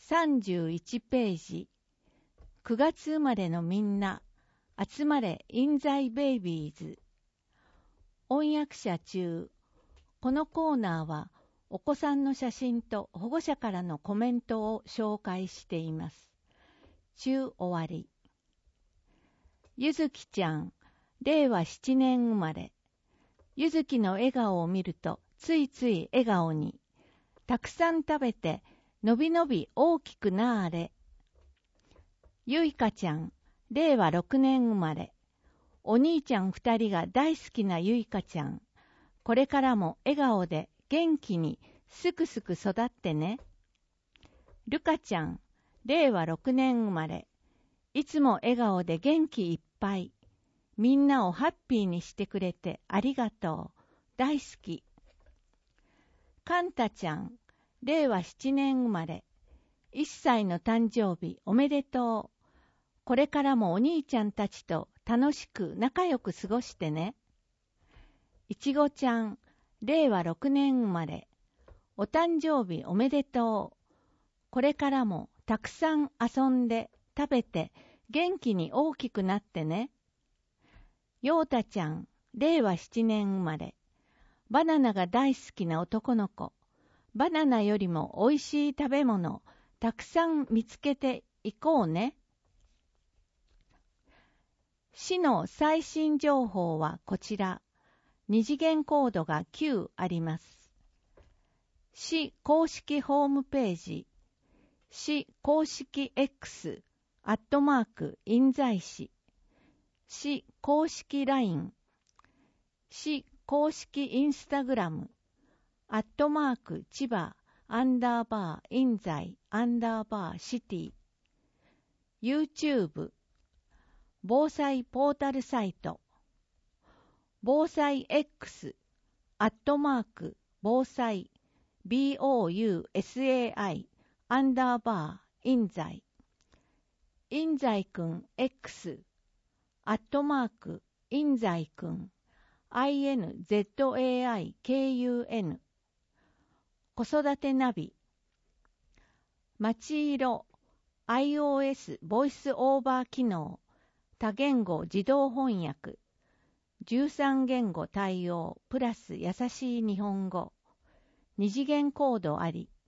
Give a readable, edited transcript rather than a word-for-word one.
31ページ。9月生まれのみんな、集まれ、インザイベイビーズ。翻訳者中。このコーナーは、お子さんの写真と保護者からのコメントを紹介しています。中終わり。ゆずきちゃん、令和7年生まれ。ゆずきの笑顔を見ると、ついつい笑顔に。たくさん食べて、のびのび大きくなーれ。ゆいかちゃん、令和6年生まれ。お兄ちゃん2人が大好きなゆいかちゃん。これからも笑顔で元気にすくすく育ってね。るかちゃん、令和6年生まれ。いつも笑顔で元気いっぱい。みんなをハッピーにしてくれてありがとう。大好き。かんたちゃん、令和7年生まれ。1歳の誕生日おめでとう。これからもお兄ちゃんたちと楽しく仲良く過ごしてね。いちごちゃん、令和6年生まれ。お誕生日おめでとう。これからもたくさん遊んで食べて元気に大きくなってね。ようたちゃん、令和7年生まれ。バナナが大好きな男の子。バナナよりも美味しい食べ物、たくさん見つけていこうね。市の最新情報はこちら。二次元コードが9あります。市公式ホームページ。市公式 X、印西市。市公式 LINE。市公式インスタグラム。千葉印西シティ。YouTube。防災ポータルサイト。防災 X、防災、BOUSAI、印西。印西くん X、印西くん、INZAIKUN。子育てナビ。まちいろ、iOS ボイスオーバー機能。多言語自動翻訳。13言語対応プラス優しい日本語。二次元コードあり。